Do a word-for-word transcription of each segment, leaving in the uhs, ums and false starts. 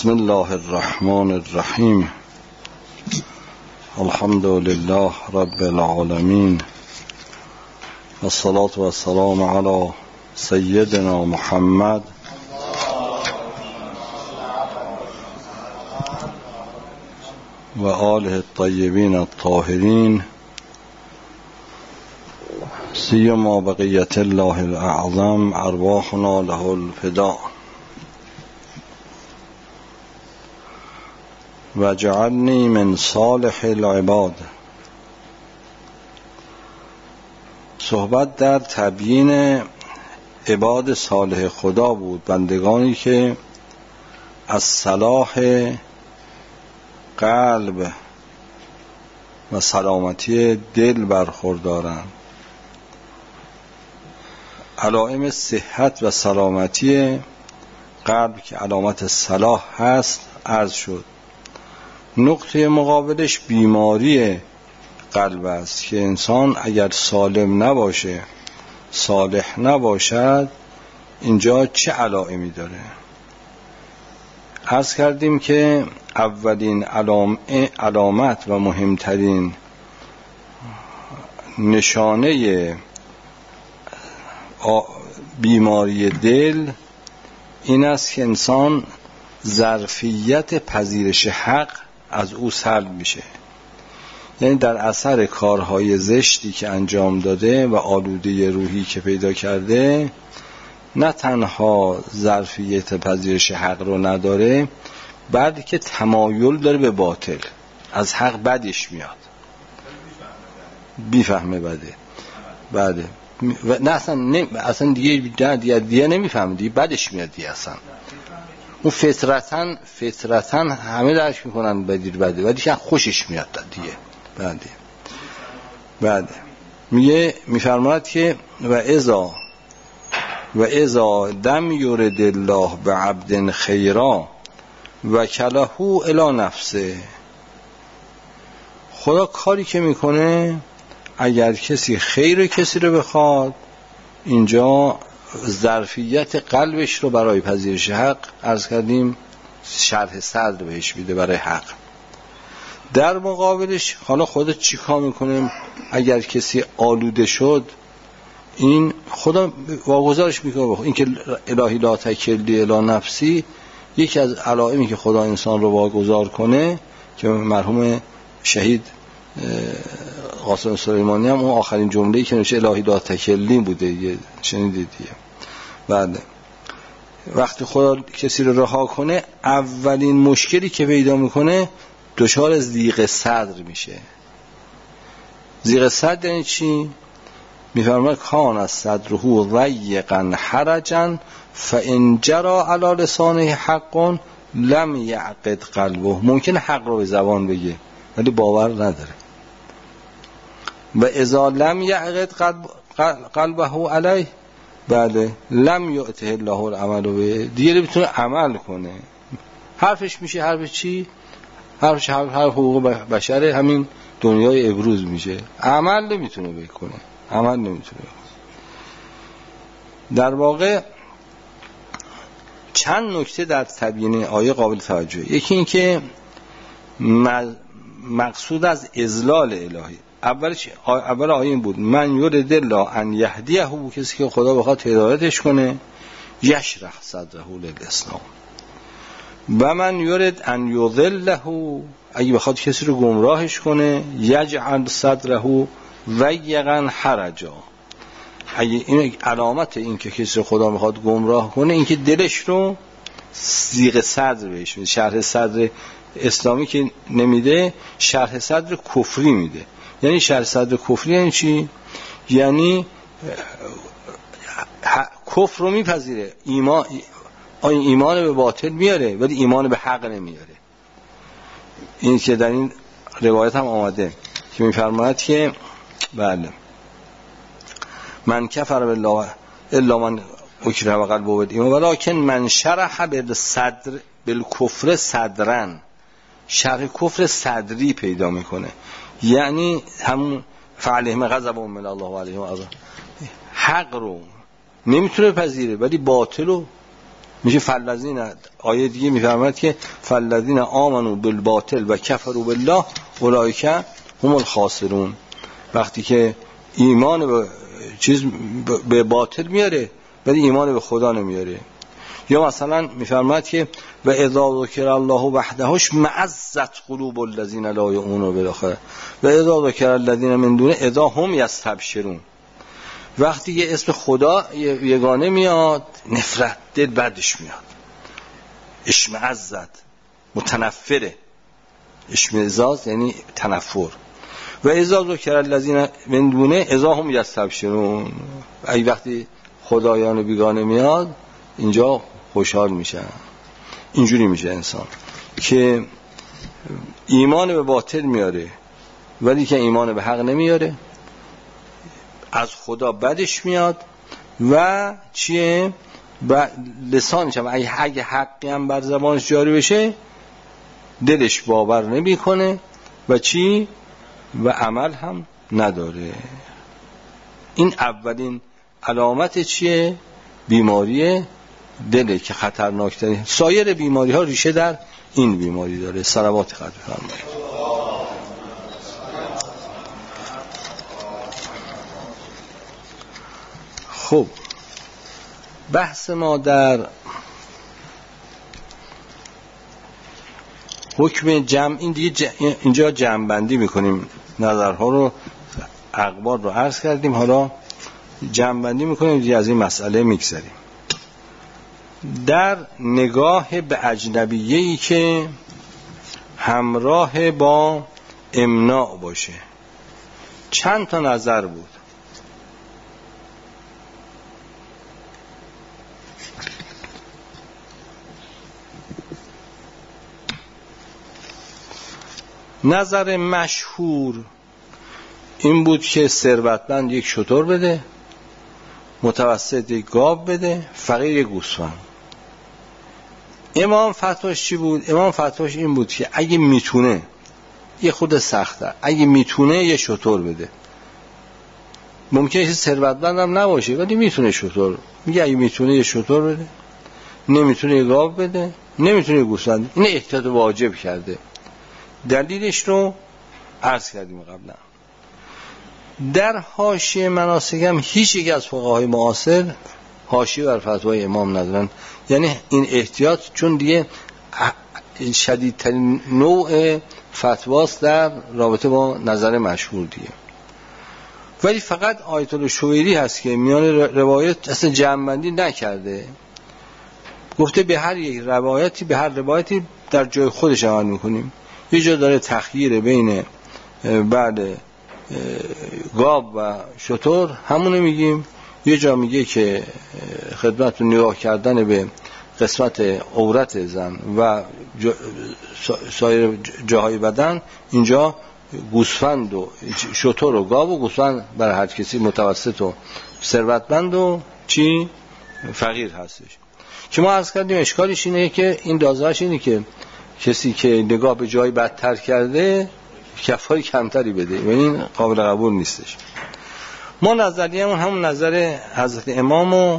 بسم الله الرحمن الرحیم. الحمد لله رب العالمین و الصلاة و السلام علی سیدنا محمد و آله الطیبین الطاهرین سیما بقیت الله الاعظم ارواحنا له الفداء و جعلنی من صالح العباد. صحبت در تبیین عباد صالح خدا بود، بندگانی که از صلاح قلب و سلامتی دل برخوردارند. علائم صحت و سلامتی قلب که علامت صلاح هست عرض شد. نقطه مقابلش بیماری قلب است که انسان اگر سالم نباشه، صالح نباشد، اینجا چه علائمی داره؟ عرض کردیم که اولین علام علامت و مهمترین نشانه بیماری دل این است که انسان ظرفیت پذیرش حق از او سلب میشه. یعنی در اثر کارهای زشتی که انجام داده و آلوده روحی که پیدا کرده، نه تنها ظرفیت پذیرش حق رو نداره، بلکه تمایل داره به باطل، از حق بدش میاد، بیفهمه بده بده و نه اصلا, نه اصلا دیگه دیگه, دیگه نمیفهمه، دیگه بدش میاد دیگه. اصلا اون فطرتاً فطرتاً همه درک میکنن بدیر بده، ولی که خوشش میاد دیگه. بعد بعد میگه میفرماید که و اذا و اذا دم یرد الله بعبد خیرا و کله الی نفسه. خدا کاری که میکنه، اگر کسی خیر کسی رو بخواد، اینجا ظرفیت قلبش رو برای پذیرش حق، عرض کردیم، شرح صدر بهش میده برای حق. در مقابلش حالا خدا چی کار میکنه؟ اگر کسی آلوده شد، این خدا واگذارش میکنه. این که الهی لا تکلنی الی نفسی، یکی از علائمی که خدا انسان رو واگذار کنه، که مرحوم شهید قاسم سلیمانی هم اون آخرین جمله‌ای که نوشته الهی لا تکلنی بوده، شنیدید دیگه. بعد وقتی خدا کسی رو رها کنه، اولین مشکلی که پیدا میکنه دچار ضیق صدر میشه. ضیق صدر یعنی چی؟ میفرماید کان از صدره ضیقا حرجا فان جرى علی لسانه حق لم یعقد قلبه. ممکنه حق رو به زبان بگه ولی باور نداره. و اذا لم یعقد قلب قلبه علیه، بله، لم یؤته الله العمل به، دیگه نمیتونه عمل کنه. حرفش میشه حرف چی؟ حرفش حرف حقوق بشره، همین دنیای امروز میشه. عمل نمیتونه بکنه، عمل نمیتونه بکنه. در واقع چند نکته در تبیین آیه قابل توجه. یکی این که مقصود از اذلال الهی، اولش اول آیه این بود من یرید الله ان یهدیه، کسی که خدا بخواد هدایتش کنه، یشرح صدره للاسلام. و من یرید ان یضله، اگه بخواد کسی رو گمراهش کنه، یجعل صدره ضیقا حرجا. اگه این علامت این که کسی رو خدا بخواد گمراه کنه، این که دلش رو ضیق صدر بهش میده. شرح صدر اسلامی که نمیده، شرح صدر کفری میده. یعنی شرح صدر کفری یعنی چی؟ یعنی کفر رو میپذیره، ایمان ایمان به باطل میاره ولی ایمان به حق نمیاره. این که در این روایت هم آمده که میفرماید که بله من کفر بالله الا من اکره و قلبه بالایمان ولکن من شرح بالصدر بالکفر صدرن. شرح کفر صدری پیدا میکنه، یعنی همون فعلیهم غضب من الله و علیهم غضب. حق رو نمیتونه پذیره ولی باطل رو میشه. فلذین آیه دیگه میفرماید که فالذین آمنوا بالباطل و کفروا بالله اولئک هم الخاسرون. وقتی که ایمان به چیز به باطل میاره ولی ایمان به خدا نمیاره. یا مثلا میفرماید که و اذا ذکر الله وحدهش معزت قلوب الذین لا یؤمنون بالآخرة و اذا ذکر الذین من دونه اذا هم یستبشرون. وقتی که اسم خدا یگانه میاد نفرت، دل بدش میاد، اشمئزت، متنفره. اشمئزاز یعنی تنفر. و اذا ذکر الذین من دونه اذا هم یستبشرون. ای وقتی خدایان بیگانه میاد اینجا خوشحال میشن. اینجوری میشه انسان که ایمان به باطل میاره ولی که ایمان به حق نمیاره، از خدا بدش میاد و چیه و لسانش هم اگه حقی هم بر زبانش جاری بشه دلش باور نمی کنه و چی و عمل هم نداره. این اولین علامت چیه؟ بیماری دله که خطرناکتره. سایر بیماری ها ریشه در این بیماری داره. صلوات خدا فرمایید. خب بحث ما در حکم جمع این دیگه ج... اینجا جمع بندی میکنیم، نظرها رو اقوال رو عرض کردیم، حالا جمع بندی میکنیم دیگه از این مسئله میگذریم. در نگاه به اجنبیه‌ای که همراه با امناع باشه چند تا نظر بود. نظر مشهور این بود که ثروتمند یک شتر بده، متوسط یک گاو بده، فقیر یک گوسفند. امام فتواش چی بود؟ امام فتواش این بود که اگه میتونه، یه خود سخته، اگه میتونه یه شتر بده. ممکنه ثروتمند هم نباشه ولی میتونه شتر، میگه اگه میتونه یه شتر بده، نمیتونه یه گاو بده، نمیتونه یه گوسفند. این احتیاط واجب کرده. دلیلش رو عرض کردیم قبلا. در حاشیه مناسک هم هیچ یک از فقهای معاصر حاشیه بر فتوای امام ندارن. یعنی این احتیاط چون دیگه شدیدترین نوع فتواست در رابطه با نظر مشهور دیگه. ولی فقط آیت الله شویری هست که میان روایت اصلا جمع‌بندی نکرده، گفته به هر یک روایتی به هر روایتی در جای خودش عمل میکنیم. یه جا داره تخییر بین بعد گاو و شتر، همونو میگیم. یه جا میگه که خدمت نگاه کردن به قسمت عورت زن و سایر جاهای بدن، اینجا گوسفند و شتر و گاو و گوسفند برای هر کسی متوسط و ثروتمند و چی فقیر هستش. که ما عرض کردیم اشکالش اینه که این دازه‌اش اینه که کسی که نگاه به جای بدتر کرده کفاره کمتری بده و این قابل قبول نیستش. ما نظریه‌مون همون نظر حضرت امامو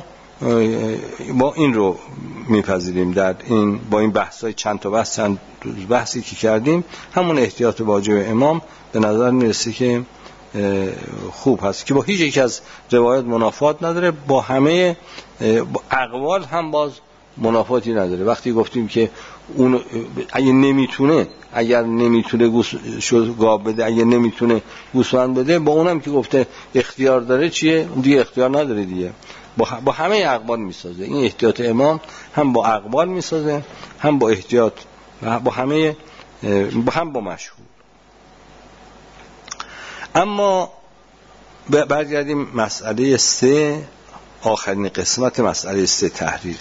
با این رو میپذیریم در این با این بحث‌های چند تا بحث چند بحثی که کردیم، همون احتیاط واجب امام به نظر میرسه که خوب هست که با هیچ یک از روایات منافات نداره، با همه با اقوال هم باز منافاتی نداره. وقتی گفتیم که اون اگه نمیتونه اگر نمیتونه گوس شو گاو بده، اگه نمیتونه گوسفند بده، با اونم که گفته اختیار داره چیه؟ اون دیگه اختیار نداره دیگه. با, با همه اقوال میسازه. این احتیاط امام هم با اقوال میسازه، هم با احتیاط و با همه با هم با مشهور. اما برگردیم مسئله سه، آخرین قسمت مسئله سه، تحریر.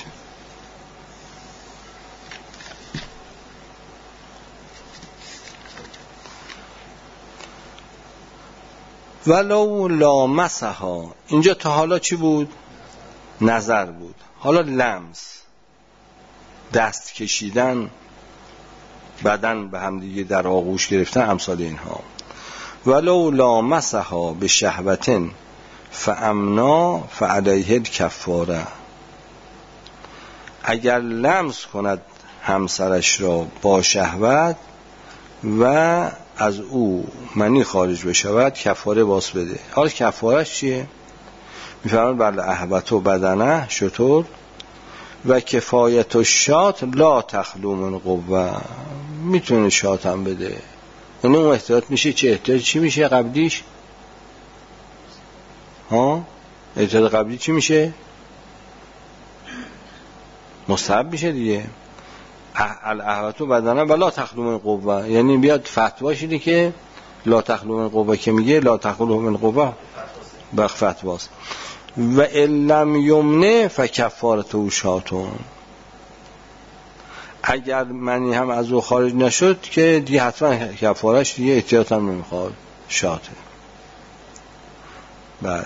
ولو لامسها، اینجا تا حالا چی بود؟ نظر بود. حالا لمس، دست کشیدن، بدن به هم دیگه در آغوش گرفتن، امثال اینها. ولو لامسها به شهوتن فامنا فعلیه الکفاره، اگر لمس کند همسرش را با شهوت و از او منی خارج بشود کفاره باز بده. حالا کفارش چیه؟ میفرماید بله اهبت و بدنه شطور و کفایت و شات لا تخلو من قوه، میتونه شات هم بده. اون اون احتیاط میشه. چه احتیاط چی میشه قبلیش؟ ها احتیاط قبلی چی میشه؟ مستحب میشه دیگه. الاهوت و بدنه و لا تخلو من قوه، یعنی بیاد فتواش اینه که لا تخلو من قوه که میگه لا تخلو من قوه بخ فتواست. و الم یمنه فکفارته شاتون، اگر منی هم از او خارج نشد که دیگه حتما کفارش دیگه احتیاط هم نمیخواد، شاته. بله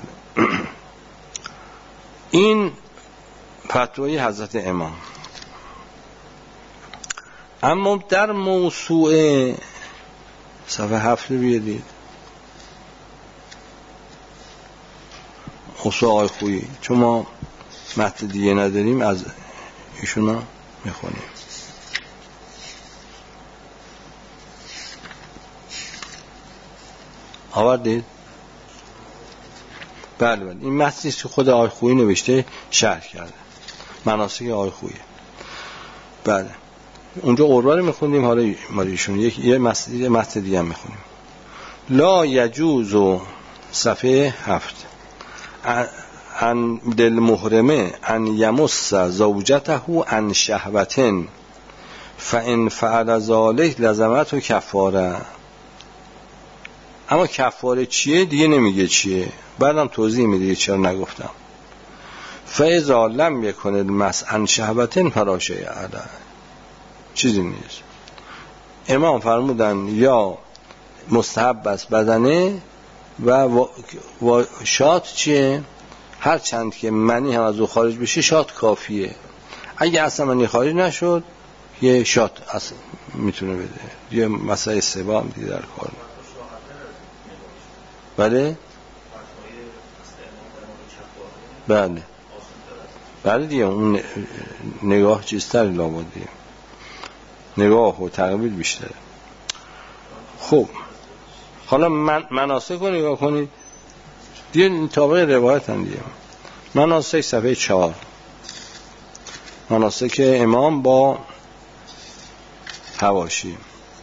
این فتوای حضرت امام. اما در موسوعه صفحه هفت بیادید موسوعه آقای خویی، چون ما متن دیگه نداریم از ایشون ها میخونیم. آوردید؟ بله بله این متنی که خود آقای خویی نوشته شرح کرده، مناسک آقای خویی. بله اونجا قربان میخوندیم، حالا مالیشون یک یه متن متن دیگه هم میخونیم. لا یجوز صفحه هفت ان دل محرمه ان یمس زوجته ان شهوتن فان فعل ذلک لزمته کفاره. اما کفاره چیه دیگه نمیگه چیه، بعدم توضیح میده چرا نگفتم. فاذا لم یکن المس ان شهوتن فلا شیء علیه، چیزی نیست. امام فرمودن یا مستحب است بدنه و, و, و شات چیه؟ هر چند که منی هم از او خارج بشه شات کافیه. اگه اصلا منی خارج نشد یه شات اصلا میتونه بده. یه مسئله سبا هم دیگه در کار. بله بله بله دیگه اون نگاه چیزتر لابد دیگه، نگاه و تقبیل بیشتره. خب حالا من مناسک رو نگاه کنید دیگه، طابق روایت هم دیگه. مناسک صفحه چهار، مناسک امام با حواشی.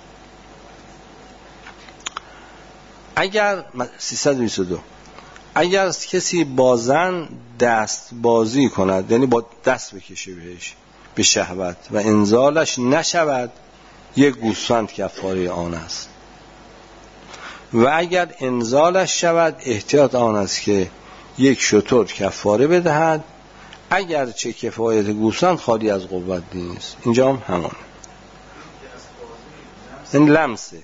اگر سیصد و بیست و دو اگر کسی با زن دست بازی کند، یعنی با دست بکشه بهش به شهوت و انزالش نشود، یک گوسفند کفاره آن است. و اگر انزالش شود احتیاط آن است که یک شتر کفاره بدهد، اگر چه کفایت گوسفند خالی از قوت نیست. اینجا هم همون این لمسه.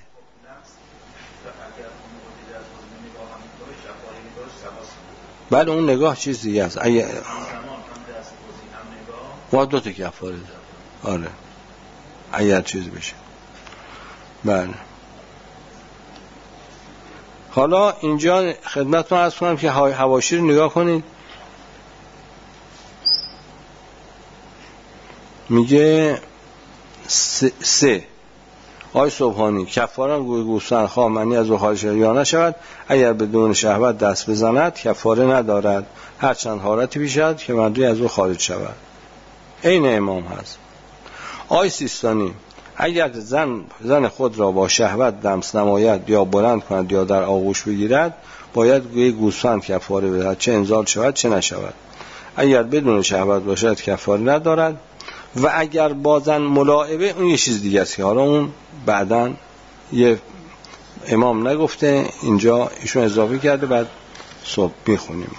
بله اون نگاه چیز دیگه است. اگه ما دو تا کفاره ده. آره اگر چیز بشه. بله حالا اینجا خدمتتون عرض کنم که حواشی رو نگاه کنید. میگه سه, سه. آی سبحانی کفاره گوسفند خواه منی از او خارج یا نشود، اگر بدون شهوت دست بزند کفاره ندارد، هرچند حالتی بیشد که مردی از او خارج شود. این امام هست. آی سیستانی اگر زن زن خود را با شهوت دمس نماید یا بلند کند یا در آغوش بگیرد، باید گوی گوسفند کفاره بدهد، چه انزال شود چه نشود. اگر بدون شهوت باشد کفاره ندارد. و اگر با زن ملاعبه، اون یه چیز دیگه است که حالا اون بعدن یه امام نگفته، اینجا ایشون اضافه کرده، بعد صبح میخونیم.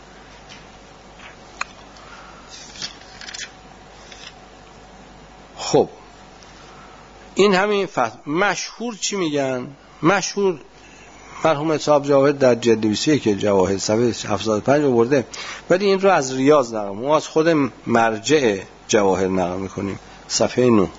خب این همین فصل. مشهور چی میگن؟ مشهور مرحوم صاحب جواهر در جلد بیست و یک جواهر صفحه هفتاد و پنج آورده، ولی این رو از ریاض نقل، ما از خود مرجع جواهر نقل میکنیم. صفحه نه.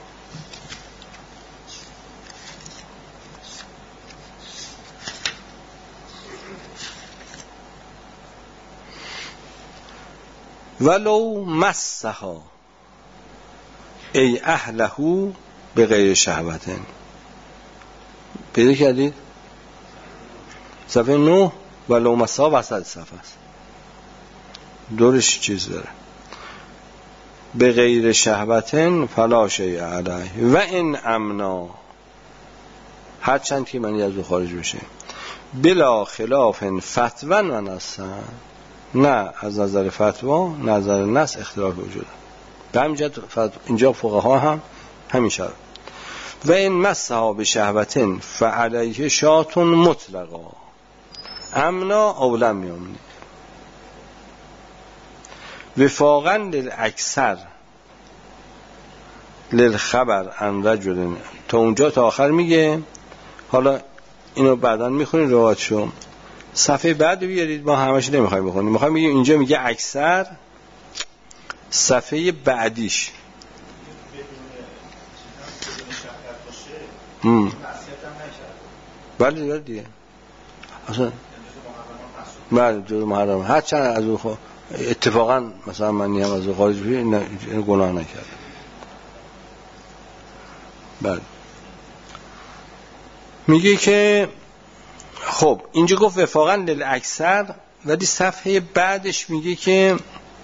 ولو مسها ای اهلهو به غیر شهوتن. پیدا کردید؟ صفحه نه و لومسا وسط صفحه است، دورش چیز داره. به غیر شهوتن فلا شیء علیه و ان امنا، هر چند که منی از او خارج بشه، بلا خلاف فتوا و نصن، نه از نظر فتوا نظر نص اختلاف وجود. به همین جهت اینجا فقها هم همین شد. و این مسها به شهوتن فعلیه شاتون مطلقا امنا اولا میامنی وفاقا للاکثر للخبر عن رجل. تا اونجا تا آخر میگه. حالا اینو بعداً میخونید روایتشو. صفحه بعد بیارید، ما همش نمیخوایم بخونیم، میخوایم بگیم اینجا میگه اکثر، صفحه بعدیش هم بله دیگه دیگه اصلا بله جز محرم، هر چند از او خوا... اتفاقا مثلا من هم از او خارج بید این گناه نکرد. بله میگه که خب اینجا گفت وفاقا للاکثر، ولی صفحه بعدش میگه که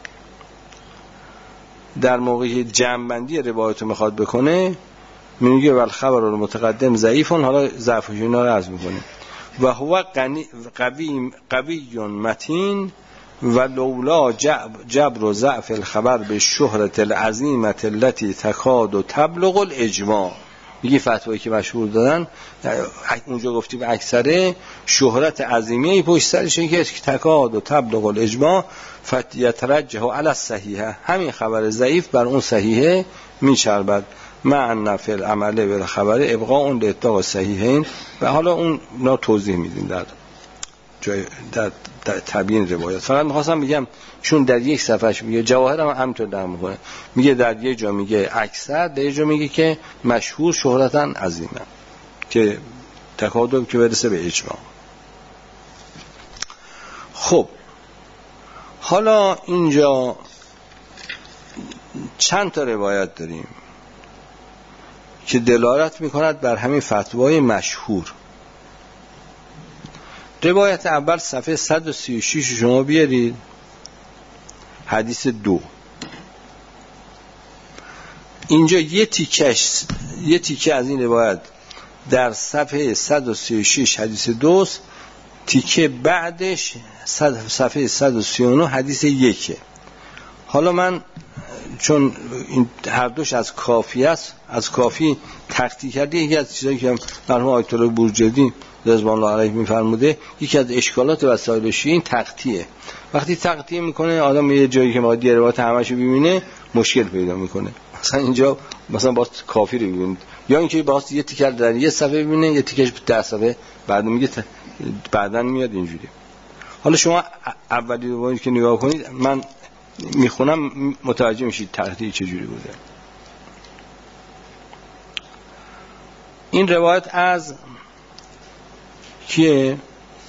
در موقع جمع‌بندی روایت رو میخواد بکنه، میگه ول خبر المتقدم ضعیفون، حالا ضعفش اینا رو عرض میکنه. و هو قوی قوی متین و لولا جبر و ضعف الخبر به شهرت العظیمت التي تکاد و تبلغ الاجماع. میگه فتوایی که مشهور دادن اونجا گفتیم اکثره شهرت عظیمه پشت سرشه که تکاد و تبلغ الاجماع فتیترجه علی الصحیحه، همین خبر ضعیف بر اون صحیحه میچربد. مع نفی العمل بالخبر ابقاء اون لاتفاق صحیحین. و حالا اون نا توضیح میدیم در جای در, در تبیین روایت. فقط میخواستم بگم چون در یک صفحش میگه جواهر هم همینطور در میکنه، میگه در یک جا میگه اکثر، در یک جا میگه که مشهور شهرتاً عظیمه که تکادم که برسه به اجماع. خب حالا اینجا چند تا روایت داریم که دلالت میکند بر همین فتوای مشهور. روایت اول صفحه صد و سی و شش شما بیارید، حدیث دو. اینجا یه تیکش یه تیکه از این روایت در صفحه صد و سی و شش حدیث دوست، تیکه بعدش صفحه صد و سی و نه حدیث یکه. حالا من چون این هر دوش از کافی است، از کافی تختی کرده، یکی از چیزایی که مرحوم آیت الله بورجردی رضوان الله علیه میفرموده، یکی از اشکالات وسایل شیعه این تختیه. وقتی تختیه میکنه آدم یه جایی که ما روایت همه‌شو ببینه مشکل پیدا میکنه. مثلا اینجا مثلا با کافی رو ببینید، یا اینکه باز یه تیکر در یه صفحه ببینه، یه تیکش ده صفحه بعد میگه ت... بعدن میاد اینجوری. حالا شما اولی روایتی که نگاه کنید، من میخونم متوجه میشید تختیه چجوری بوده. این روایت از کیه؟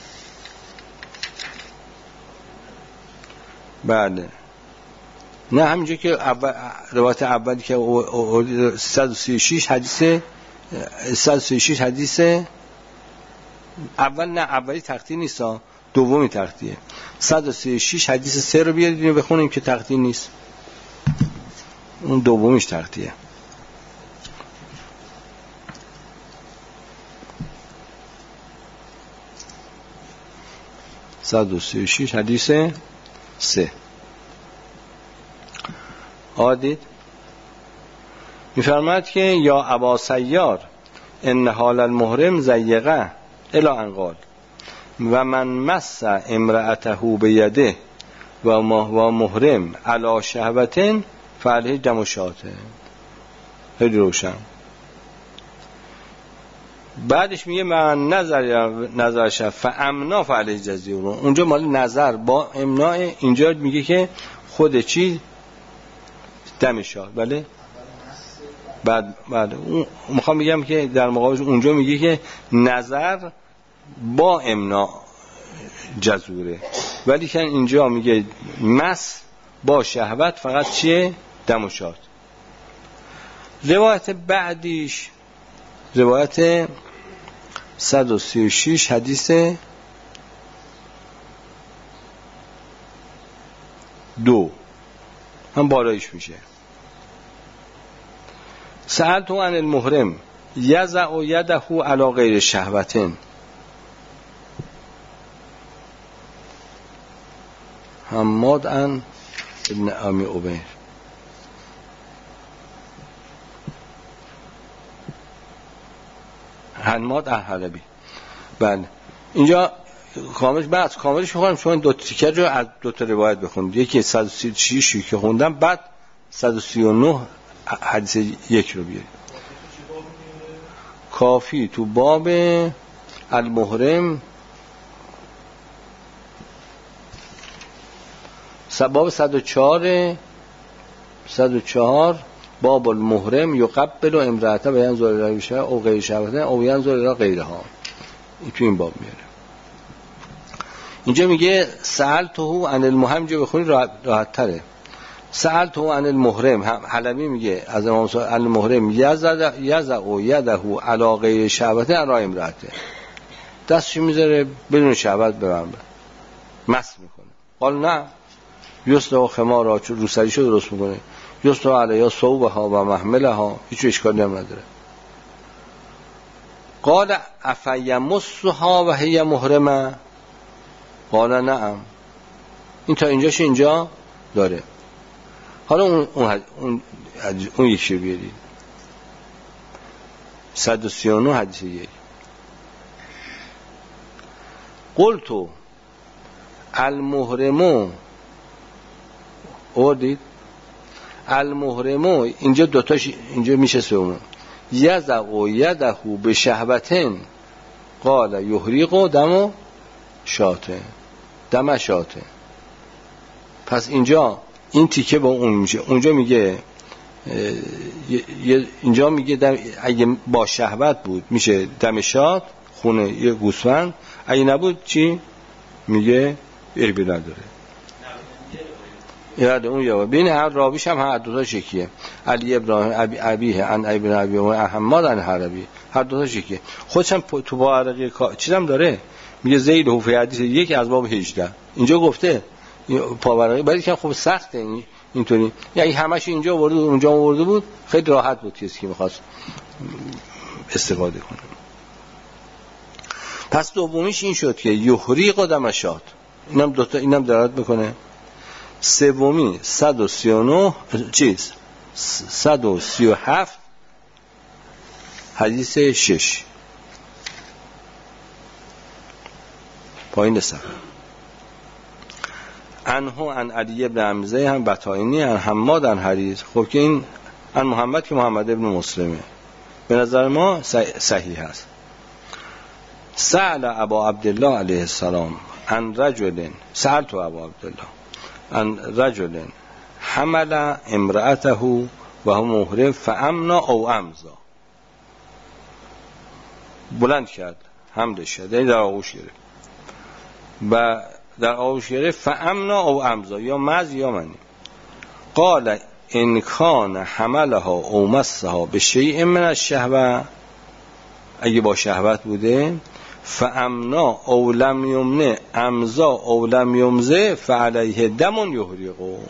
بله نه همینجا که اول روایت اولی که صد و سی و شش حدیث صد و سی و شش حدیث اول، نه اولی تختی نیست، دومی تختیه. صد و سی و شش حدیث سه رو بیارید اینو بخونیم که تختی نیست، اون دومیش تختیه. صد و سی و شش حدیث سه آدید میفرماید که یا ابا سیار ان حال المحرم زیقه الی ان قال و من مس امرأته بیده و محرم علی شهوتن فعلیه دم شاته. خیلی روشن. بعدش میگه من نظر نظر شف فامنا فعلیه جزیه. اونجا مال نظر با امناع، اینجا میگه که خود چی دم شاد. بله بعد بعد میخوام میگم که در مقابلش اونجا میگه که نظر با امنا جزوره، ولی که اینجا میگه مس با شهوت فقط چیه؟ دم و شاد. روایت بعدیش روایت صد و سی و شش حدیث دو هم بالایش میشه. سألت عن المحرم یضع یده علی غیر شهوة. حماد عن ابن امی عبیر. حماد الحلبی. بله اینجا کاملش بعد کاملش میخوام شما این دو تیکر رو از دو تا روایت بخونید. یکی صد و سی و شش که خوندم، بعد صد و سی و نه حدیث یک رو بیارید. کافی تو باب المحرم باب صد و چهار صد و چهار باب المحرم یقبل و امرأته و ینظر الیها او غیر شهوة او ینظر الی غیرها. این تو این باب میاره. اینجا میگه سألته عن المحرم، جو بخونی راحت تره. سألته عن المحرم، حلبی میگه از امام صادق المحرم یضع یده علی غیر شهوة علی امرأته، دستش میذاره بدون شهوت ببنده، مس میکنه. قال نه یسلو خمارا، چون روسریشو درست میکنه، یسلو علیها صوبها و محملها، هیچ اشکالی هم نداره. قال افیمسها و هی محرمه، قال نعم. این تا اینجاش اینجا داره. حالا اون اون اون, اون یکی رو بیارید. صد و سی و نه حدیث یک. قلتو المحرمو، اوردید المحرمو، اینجا دوتاش اینجا میشه سومون. یضع یده به شهوة قال یحرق دم شاته دم شاته. پس اینجا این تیکه با اون میشه. اونجا میگه اینجا میگه اگه با شهوت بود میشه دم شات، خونه یه گوسفند. اگه نبود چی میگه؟ عیبی نداره. یاد اون یا بین هر راویش هم هر دو تا شکیه. علی ابراهیم ابی ابیه عن ابن ابی و احمد عن حربی، هر دو تا شکیه. خودش هم تو با عرقی چیزام داره. میگه زید و فی حدیث یک از باب هجده اینجا گفته پاورقی، ولی که خب سخته این اینطوری. یعنی همش اینجا آورده بود اونجا آورده بود، خیلی راحت بود کسی که می‌خواست استفاده کنه. پس دومیش این شد که یحرق دمشات، اینم دو تا اینم دلالت میکنه. سومی صد و سی و نه چیز صد و سی و هفت حدیث شش پایین صفحه. انهو عن علی ابن حمزه هم بطاینی عن حماد عن حریز. خب که این عن محمد که محمد ابن مسلمه، به نظر ما صحیح هست. سأل ابا عبدالله علیه السلام عن رجل، سألت ابا عبدالله عن رجل حمل امرأته و هم محرم فامنا او امزا. بلند کرد، حملش کرد، در آغوش گرفت و در آغوش گرفت فامنا او امزا، یا مز یا منی. قال ان کان حملها او مسها به شیء من الشهوه، اگه با شهوت بوده، فامنا او لم یمنه امزا او لم یمزه فعلیه دم یحرقو.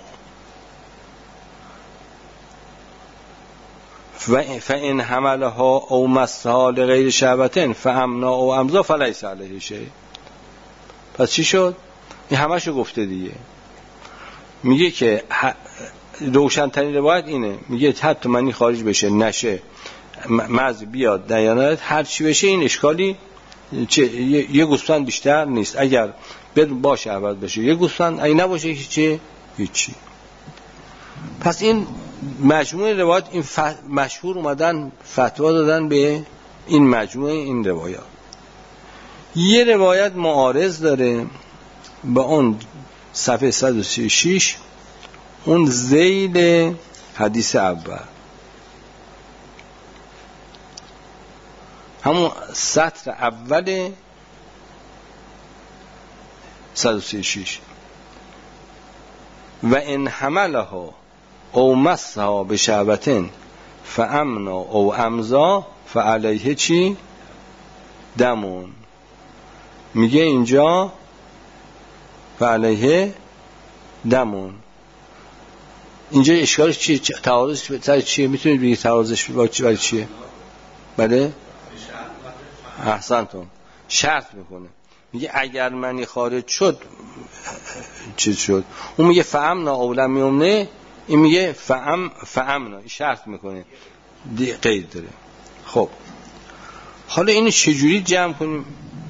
فان حملها او مسها لغیر شهوة فامنا او امزا فلیس علیه شیء. پس چی شد؟ این همشو گفته دیگه. میگه که روشن‌ترین روایت اینه، میگه حتی منی خارج بشه، نشه، مز بیاد، دیانت هر چی بشه، این اشکالی چه یه, یه گوسفند بیشتر نیست. اگر بدون باشه اول بشه یه گوسفند، اگه نباشه هیچی هیچی. پس این مجموعه روایت این ف... مشهور اومدن فتوا دادن به این مجموعه این روایات. یه روایت معارض داره با اون صفحه صد و سی و شش، اون ذیل حدیث اول، همون سطر اول صد و سی و شش. و ان حملها او مسها به شهوة فامنا او امضا فعلیه چی؟ دمون. میگه اینجا فعلیه دمون. اینجا اشکالش چیه؟ تعارضش سر چیه؟ میتونید بگید تعارضش برای چیه؟ بله؟ احسنتون. شرط میکنه، میگه اگر منی خارج شد چیز شد. اون میگه فامنا او لم یمنه، این میگه فام فامنا، شرط میکنه، قید داره. خب حالا اینو چجوری جمع کنیم؟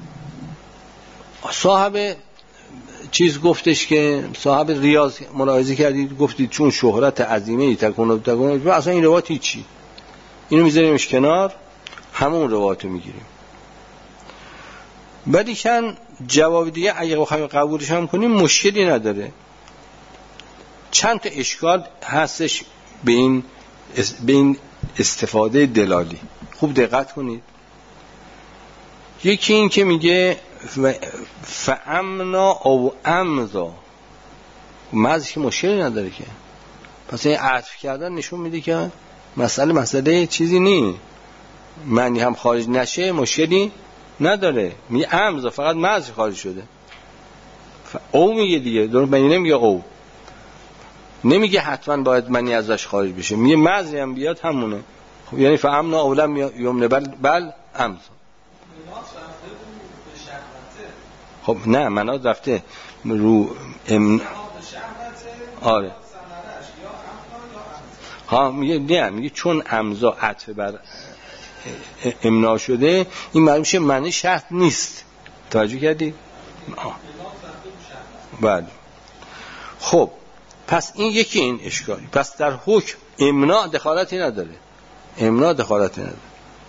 صاحب چیز گفتش که صاحب ریاض ملاحظه کردید، گفتید چون شهرت عظیمه تکون تکون، اصلا این روایت چی؟ اینو میذاریمش کنار، همون روایتو میگیریم. ولی کن جواب دیگه اگه بخوایم قبولش هم کنیم مشکلی نداره. چند تا اشکال هستش به این به این استفاده دلالی. خوب دقت کنید. یکی این که میگه فامنا او امضا، مزی که مشکلی نداره که، پس این عطف کردن نشون میده که مسئله مسئله چیزی نی، معنی هم خارج نشه مشکلی نداره. میگه امضا، فقط مزی خارج شده. او میگه دیگه، درست معنی نمیگه او، نمیگه حتما باید منی ازش خارج بشه، میگه مزی هم بیاد همونه. خب یعنی فامنا او لم یمنه بل بل امضا. خب نه، منات رفته رو ام... آره ها، میگه نه، میگه چون امضا عطف بر امنا شده، این معلوم شه معنی شرط نیست. توجه کردی؟ بله. خب پس این یکی این اشکالی. پس در حکم امنا دخالتی نداره، امنا دخالتی نداره.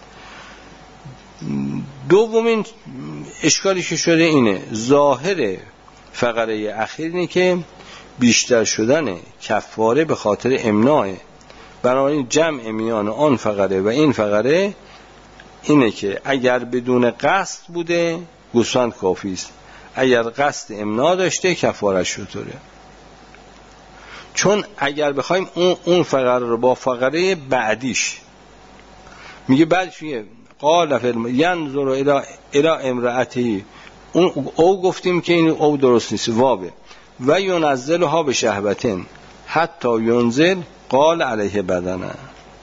دومین اشکالی که شده اینه، ظاهر فقره اخیر اینه که بیشتر شدن کفاره به خاطر امناع، بنابراین جمع میان آن فقره و این فقره اینه که اگر بدون قصد بوده گوسفند کافی است، اگر قصد امناع داشته کفارش چطوره؟ چون اگر بخوایم اون اون فقره رو با فقره بعدیش، میگه بعدش میگه قال فلم ینظر الی الی امرأته، اون او گفتیم که این او درست نیست، وابه و ینزلها به شهوتن حتی ینزل قال علیه بدنه.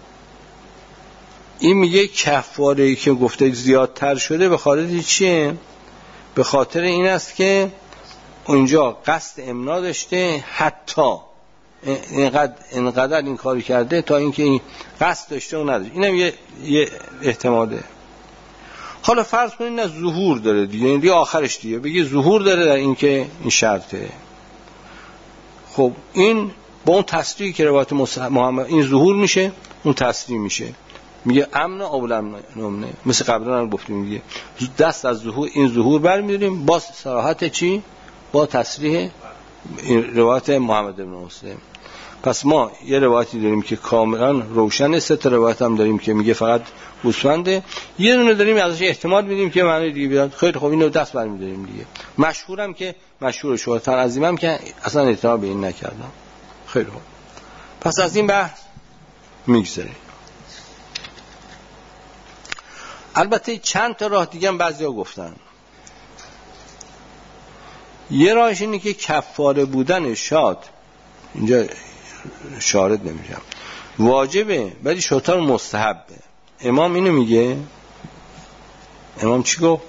این میگه کفاره‌ای که گفته زیادتر شده به خاطر چیه؟ به خاطر این است که اونجا قصد امنا داشته، حتی اینقدر اینقدر این کاری کرده تا اینکه این قصد داشته و نداشته. اینم یه یه احتماله. حالا فرض کنید نه ظهور داره دیگه، این دیگه آخرش دیگه بگی ظهور داره در این که این شرطه. خب این با اون تصریحی که روایت محمد این ظهور میشه، اون تصریح میشه، میگه امن اولم نمونه، مثل قبلا هم گفتیم دیگه، دست از ظهور این ظهور برمی‌داریم با صراحت چی؟ با تصریح این روایت محمد بن مسلم. پس ما یه روایتی داریم که کاملا روشنه، سه تا روایت هم داریم که میگه فقط گوسفنده، یه دونه داریم ازش احتمال میدیم که معنی دیگه بیاد. خیلی خوب، اینو دست برمی‌داریم دیگه. مشهورم که مشهور شهرت عظیمم که اصلا اعتماد به این نکردم. خیلی خوب، پس از این بحث میگذریم. البته چند تا راه دیگه هم بعضیا گفتن. یه راهش اینه که کفاره بودن شاد، اینجا شارد نمیشم، واجبه ولی شطار مستحبه. امام اینو میگه. امام چی گفت؟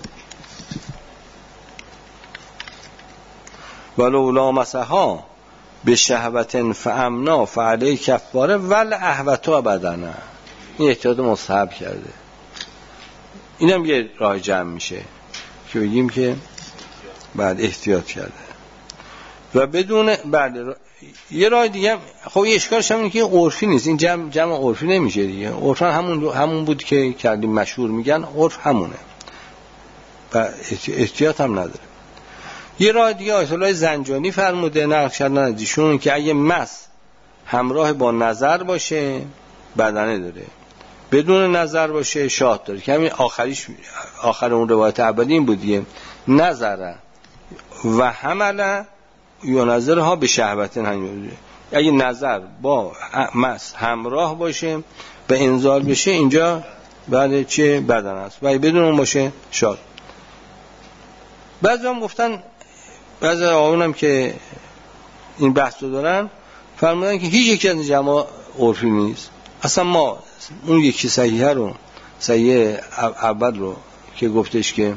ولو لامسها به شهوتن فامنا فعلی کفاره ول احوتو بدنه. این احتیاط مستحب کرده. اینم یه راه جمع میشه که بگیم که بعد احتیاط کرده و بدون بعد. یه راه دیگه خب یه اشکالش هم اینه که عرفی نیست، این جمع جمع عرفی نمیشه دیگه. عرفا همون همون بود که کردیم، مشهور میگن عرف همونه و احتیاط هم نداره. یه راه دیگه آیت الله زنجانی فرموده نقل کردن از ایشون که اگه مس همراه با نظر باشه بدنه داره، بدون نظر باشه شاه داره، که همین آخریش آخر اون روایت اولی این بود دیگه، نظر و حمله یا نظرها به شهوتن همین. اگه نظر با مس همراه باشه به انزال بشه اینجا بعد چه بدن است و بدون اون باشه شاد. بعضی هم گفتن، بعضی آقایون هم که این بحث رو دارن فرمودن که هیچ یکی از جمع عرفی نیست. اصلا ما اون یکی صحیحه رو، صحیح اول رو که گفتش که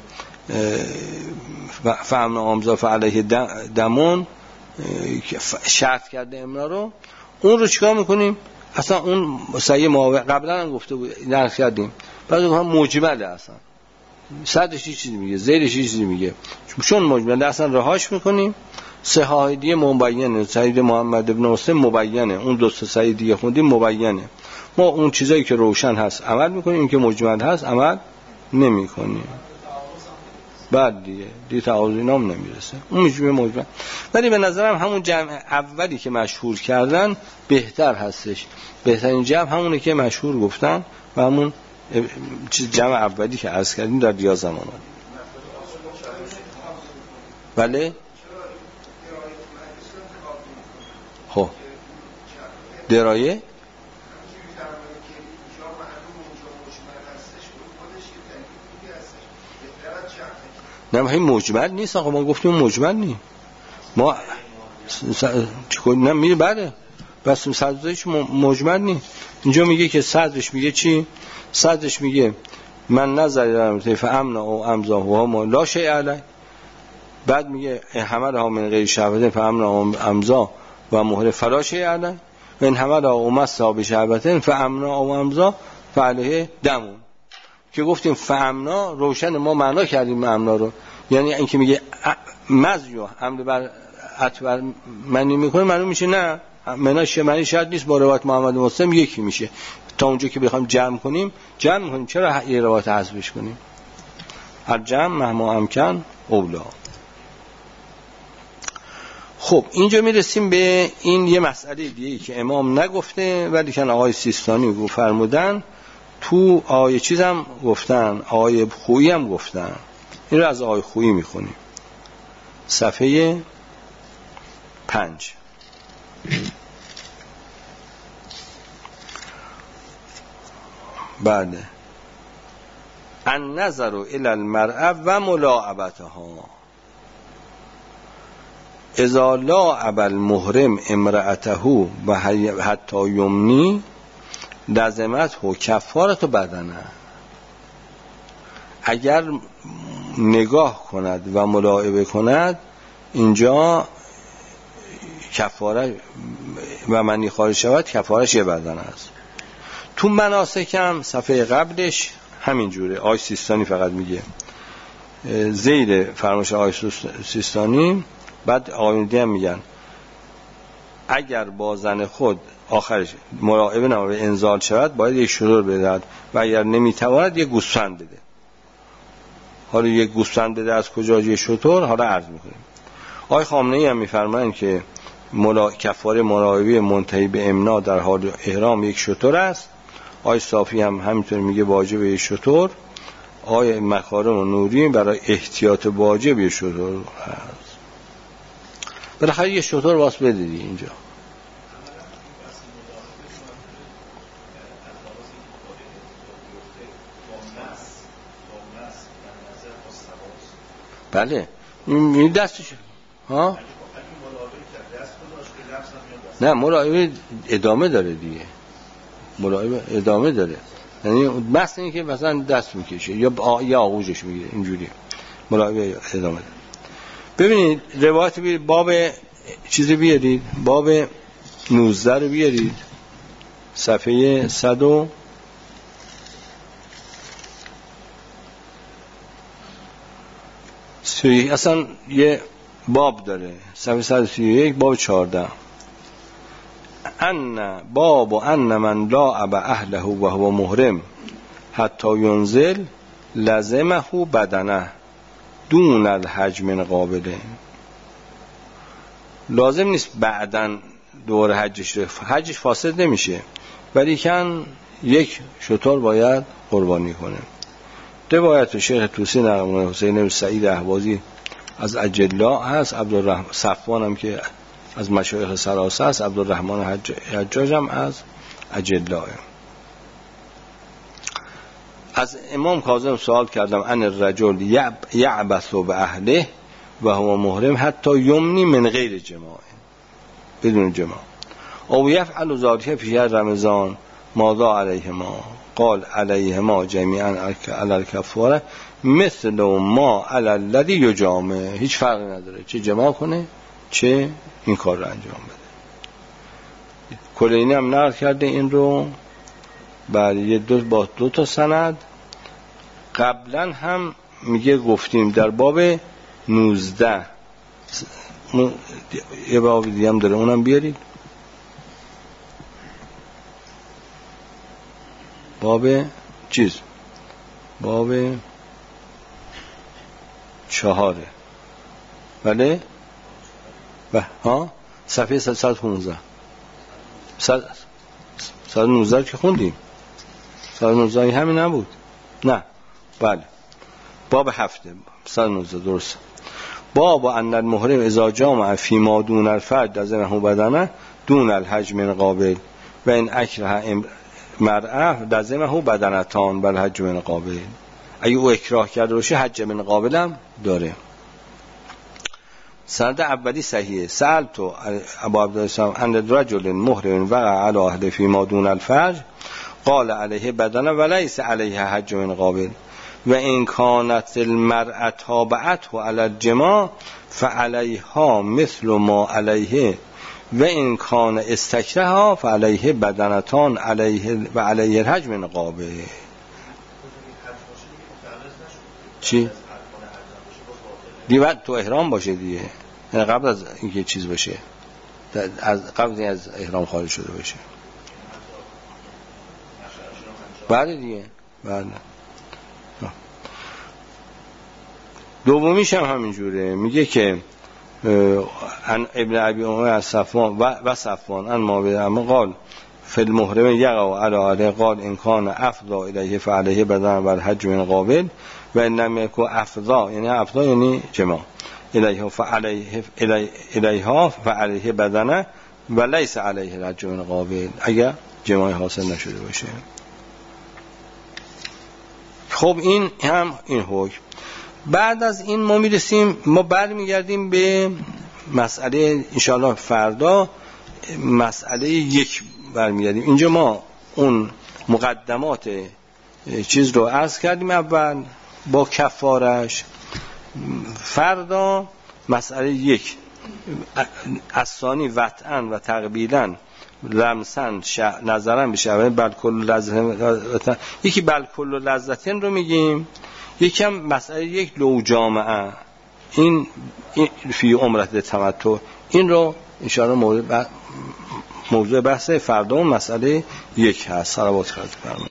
فهم آمزا فعلیه دمون شرط کرده امنا رو، اون رو چیکار میکنیم؟ اصلا اون صحیح ما قبلا هم گفته بود درس کردیم، بعد هم مجمله، اصلا صدرش چیزی میگه، زیرش چیزی میگه، چون مجمله اصلا رهاش میکنیم. صحاحیدی مبینه، سعید محمد ابن مسلم مبینه، اون دو تا سعیدی خوندیم مبینه. ما اون چیزایی که روشن هست عمل میکنیم، این که مجمل هست عمل نمیکنیم. بعد دیگه دیگه تعارض نام نمیرسه، اون میشه مجمل. ولی به نظرم همون جمع اولی که مشهور کردن بهتر هستش. بهترین جمع همونه که مشهور گفتن و همون جمع اولی که عرض کردیم در ریاض هم آمد. بله خب درایه نه این مجمل نیست آقا، ما گفتیم مجمل نیست. ما چیکار نه میره بعده بس صدرش مجمل نیست. اینجا میگه که صدرش میگه چی؟ صدرش میگه من نظری دارم طیف امن و امضا و ما لا شیء علی. بعد میگه همه ها من غیر شهوتین فامن و امضا و مهر فلا شیء علی و ان همه ها امسا بشهوتین فامن و امضا فعلیه دمون، که گفتیم فامنا روشن ما معنا کردیم امنا رو، یعنی اینکه میگه مزیو حمل بر اتبر معنی میکنه معلوم میشه نه مناش معنی شاید نیست با روایت محمد مسلم یکی میشه. تا اونجا که بخوایم جمع کنیم جمع میکنیم، چرا یه روایت حذفش کنیم؟ هر جمع مهما امکن اولا. خب اینجا میرسیم به این یه مسئله دیگه که امام نگفته ولی که آقای سیستانی گفت فرمودن، تو آیه چیزم گفتن، آیه خویی هم گفتن. این رو از آیه خویی میخونیم، صفحه پنج. بعد ان نظر الی المرأة و ملاعبتها اذا لاعب المحرم امرأته و حتی یمنی لازمت و کفارت بدنه. اگر نگاه کند و ملاعبه کند اینجا کفاره و منی خارج شود کفارش یه بدن است. تو مناسک هم صفحه قبلش همین جوره. آی سیستانی فقط میگه زیر فرمایش آی سیستانی، بعد آقایون دیگه هم میگن اگر با زن خود آخرش مراقبه نماید انزال شود باید یک شتر بدهد و اگر نمیتواند یک گوسفند بده. حالا یک گوسفند بده از کجا یک شتر؟ حالا عرض میکنیم. آقای خامنه‌ای هم میفرمایند که ملا... کفاره مراقبه منتهی به امنا در حال احرام یک شتر است. آقای صافی هم همینطور میگه واجب یک شتر. آقای مکارم و نوری برای احتیاط واجب یک شتر است. بالاخره یک شتر واسه بده دیگه اینجا. بله این دستش ها نه مراقبه ادامه داره دیگه، مراقبه ادامه داره، یعنی بس اینه که مثلا دست میکشه یا آ... یا آغوشش میگیره اینجوری، مراقبه ادامه داره. ببینید روایت بید باب چیزی بیارید، باب نوزده رو بیارید، صفحه صد و سی. اصلا یه باب داره، صفحه صد و سی و یک باب چهارده. ان باب ان من لاعب اهله و هو محرم حتی ینزل لزمه بدنه دون الحج من قابله. لازم نیست بعدن دور حجش رو، حجش فاسد نمیشه ولی کن یک شتر باید قربانی کنه. روایت شیخ توسی نقل حسین بن سعید اهوازی از اجلا هست، عبدالرحمن صفوان هم که از مشایخ سراسه است، عبدالرحمن حجاج هم از اجلاه. از امام کاظم سوال کردم ان الرجل یعبث به اهله و هو محرم حتی یمنی من غیر جماع، بدون جماع، او یفعل ذلك فی رمضان ماذا علیه ما؟ قال علیه ما جمیعا علی الکفاره مثل ما علی الذی یجامع. هیچ فرقی نداره چه جماع کنه چه این کار رو انجام بده. کلینی هم نقل کرده این رو بعد یه دو با دو تا سند. قبلا هم میگه گفتیم در باب نوزده یه باب دیگه هم داره اونم بیارید، باب چیز باب چهاره بله و ها صفحه صد و پانزده صد و نوزده که خوندیم، صد و نوزده همین نبود نه بله باب هفته صد و نوزده درست. باب ان المحرم اذا جامع فيما دون الفرج لزمه بدنه دون الحج من قابل و این اکره مرأه لزمه بدنتان بل حج من قابل. اگه او اکراه کرده باشه حج من قابل هم داره. سند اولی صحیحه. سأل تو ابو عبدالسلام ان الرجل محرم وقع علی اهله فيما دون الفرج قال علیه بدنه ولیس علیه حج من قابل و این کانت المرأة تابعته علی الجماع فعلیها مثل ما علیه و این کان استکرها فعلیه بدنتان علیه و علیه الحج من قابل. چی؟ دیگه تو احرام باشه دیگه، یعنی قبل از اینکه چیز باشه، از قبل از احرام خارج شده باشه. بعد دیگه بعد دومیش هم همینجوره، میگه که ابن ابی امیه از صفوان و, و صفوان ان ما به اما قال فی المحرم یقع علی علی قال ان کان افضا الیه فعلیه بدن و الحج من قابل و ان لم یکن افضا یعنی افضا یعنی جماع الیه فعلیه الیها فعلیه بدن و لیس علیه الحج من قابل اگر جماع حاصل نشده باشه. خب این هم این حکم. بعد از این ما میرسیم ما برمیگردیم به مسئله انشاءالله فردا مسئله یک برمیگردیم. اینجا ما اون مقدمات چیز رو عرض کردیم اول با کفارش. فردا مسئله یک از ثانی وطئن و تقبیلن لمسن نظرن بشه بل کل لذتن، یکی بل کل لذتن رو میگیم، یکی هم مسئله یک لو جامعه این, این فی عمرت تمتع، این رو انشاءالله موضوع, موضوع بحث فردا مسئله یک هست. صلوات خدا.